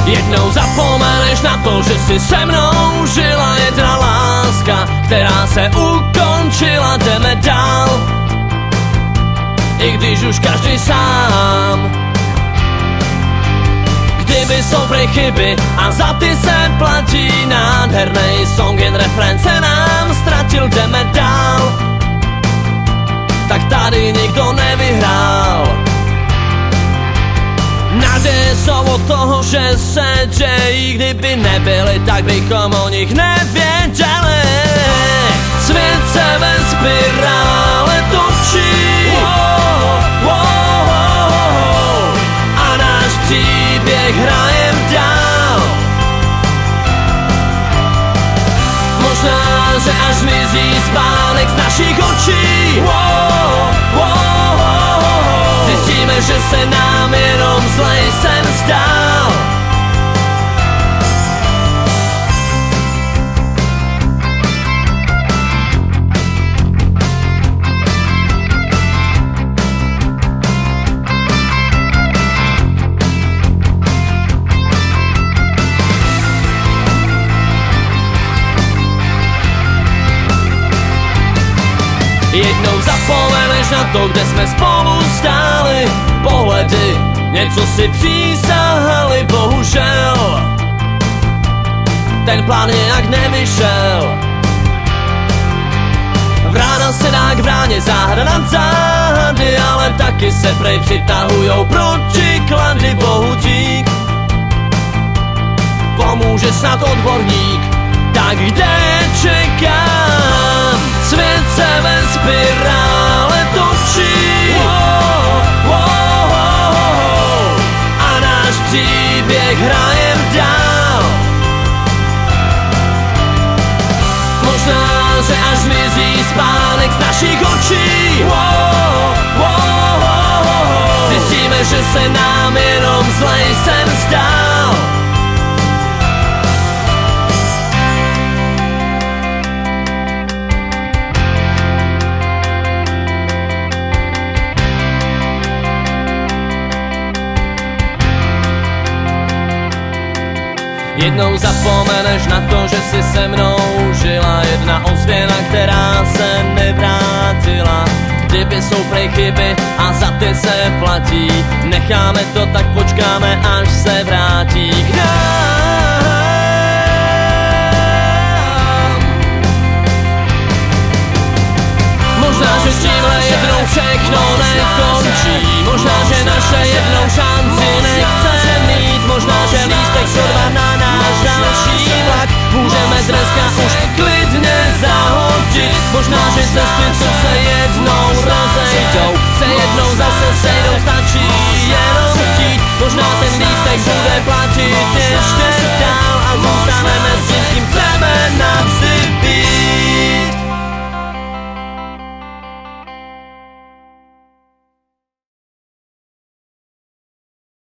Jednou zapomeneš na to, že si se mnou žila jedna láska, která se ukončila, jdeme dál, i když už každý sám. Kdyby jsou prej chyby a za ty se platí, nádherný song, jen refrén se nám ztratil, jdeme dál, tak tady nikdo nevyhrál. Naděje jsou od toho, že se dějí, kdyby nebyly, tak bychom o nich nevěděli. Svět se ve spirále točí, a náš příběh hrajem dál. Možná, že až mizí spánek z našich očí, zjistíme, že se nám jenom zlej sen zdál. Jednou zapomeneš na to, kde jsme spolu stáli, pohledy, něco si přísahali, bohužel ten plán nějak nevyšel. Vrána se dá k bráně, záhada nad záhady, ale taky se prej přitahujou protiklady, bohu dík. Pomůže snad odborník, tak kde čekám? Svět se ve spirále točí, a náš příběh hrajem dál. Možná, že až mizí spánek z našich očí, zjistíme, že se nám jenom zlej sen zdál. Jednou zapomeneš na to, že si se mnou žila jedna ozvěna, která se nevrátila. Kdyby jsou prej chyby a za ty se platí, necháme to, tak počkáme, až se vrátí k nám. Možná, že s tímhle jednou všechno nekončí, možná, že naše jednou šanci nechce mít, možná, že lístek přorvá na náš další vlak, můžeme dneska už klidně zahodit. Možná, že cesty, co se jednou rozejdou, se jednou zase sejdou, stačí jenom chtít. Možná ten lístek bude platit